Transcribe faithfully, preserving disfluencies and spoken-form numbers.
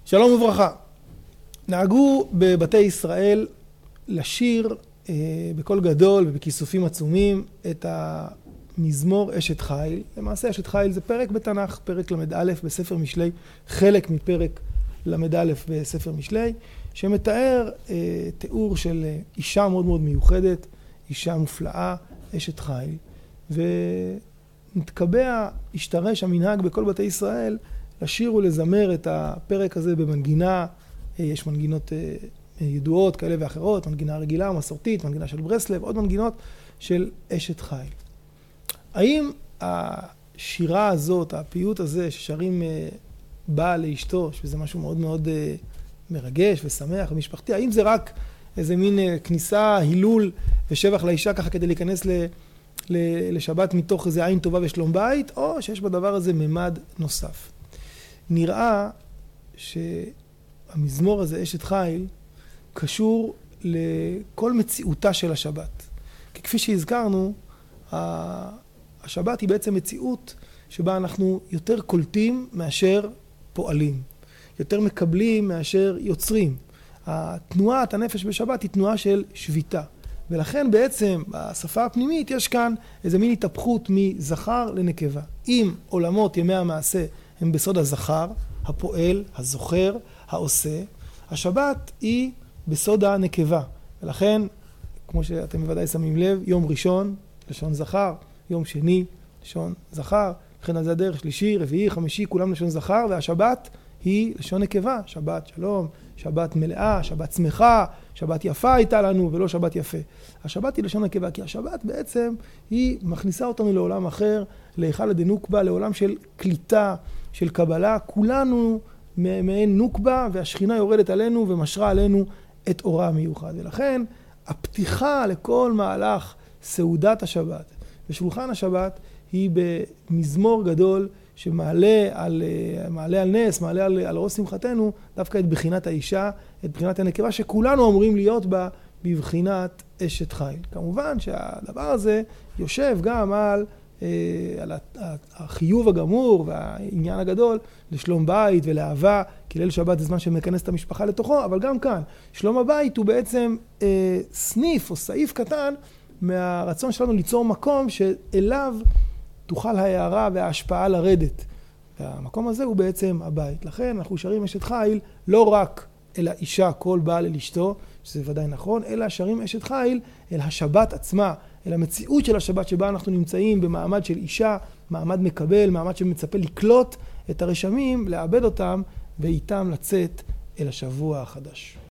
שלום וברכה. נהגו בבתי ישראל לשיר אה, בקול גדול ובכיסופים עצומים את המזמור אשת חיל. למעשה אשת חיל זה פרק בתנ"ך, פרק למד א' בספר משלי, חלק מפרק למד א' בספר משלי, שמתאר אה, תיאור של אישה מאוד מאוד מיוחדת, אישה מופלאה, אשת חיל, ונתקבע, השתרש המנהג בכל בתי ישראל לשיר ולזמר את הפרק הזה במנגינה. יש מנגינות ידועות כאלה ואחרות, מנגינה רגילה, מסורתית, מנגינה של ברסלב, עוד מנגינות של אשת חיל. האם השירה הזאת, הפיוט הזה ששרים בעל לאשתו, שזה משהו מאוד מאוד מרגש ושמח ומשפחתי, האם זה רק איזה מין כניסה, הילול ושבח לאישה ככה כדי להיכנס ל, ל, לשבת מתוך איזה עין טובה ושלום בית, או שיש בדבר הזה ממד נוסף? נראה שהמזמור הזה, אשת חיל, קשור לכל מציאותה של השבת. כי כפי שהזכרנו, השבת היא בעצם מציאות שבה אנחנו יותר קולטים מאשר פועלים, יותר מקבלים מאשר יוצרים. התנועת הנפש בשבת היא תנועה של שביתה. ולכן בעצם בשפה הפנימית יש כאן איזה מין התהפכות מזכר לנקבה. אם עולמות ימי המעשה הם בסוד הזכר, הפועל, הזוכר, העושה, השבת היא בסוד הנקבה. ולכן, כמו שאתם בוודאי שמים לב, יום ראשון, לשון זכר, יום שני, לשון זכר, לכן על זה הדרך, שלישי, רביעי, חמישי, כולם לשון זכר, והשבת היא לשון נקבה, שבת שלום, שבת מלאה, שבת שמחה, שבת יפה הייתה לנו ולא שבת יפה. השבת היא לשון נקבה, כי השבת בעצם היא מכניסה אותנו לעולם אחר, להיכל דנוקבה, לעולם של קליטה, של קבלה. כולנו מעין נוקבה, והשכינה יורדת עלינו ומשרה עלינו את אורה המיוחד. ולכן הפתיחה לכל מהלך סעודת השבת ושולחן השבת היא במזמור גדול שמעלה על, מעלה על נס, מעלה על, על ראש שמחתנו, דווקא את בחינת האישה, את בחינת הנקבה, שכולנו אמורים להיות בה בבחינת אשת חיל. כמובן שהדבר הזה יושב גם על, על החיוב הגמור והעניין הגדול לשלום בית ולאהבה, כי ליל שבת זה זמן שמכנס את המשפחה לתוכו, אבל גם כאן, שלום הבית הוא בעצם אה, סניף או סעיף קטן מהרצון שלנו ליצור מקום שאליו תוכל ההערה וההשפעה לרדת. והמקום הזה הוא בעצם הבית. לכן אנחנו שרים אשת חיל לא רק אל האישה, כל בעל אל אשתו, שזה ודאי נכון, אלא שרים אשת חיל אל השבת עצמה, אל המציאות של השבת שבה אנחנו נמצאים במעמד של אישה, מעמד מקבל, מעמד שמצפה לקלוט את הרשמים, לאבד אותם ואיתם לצאת אל השבוע החדש.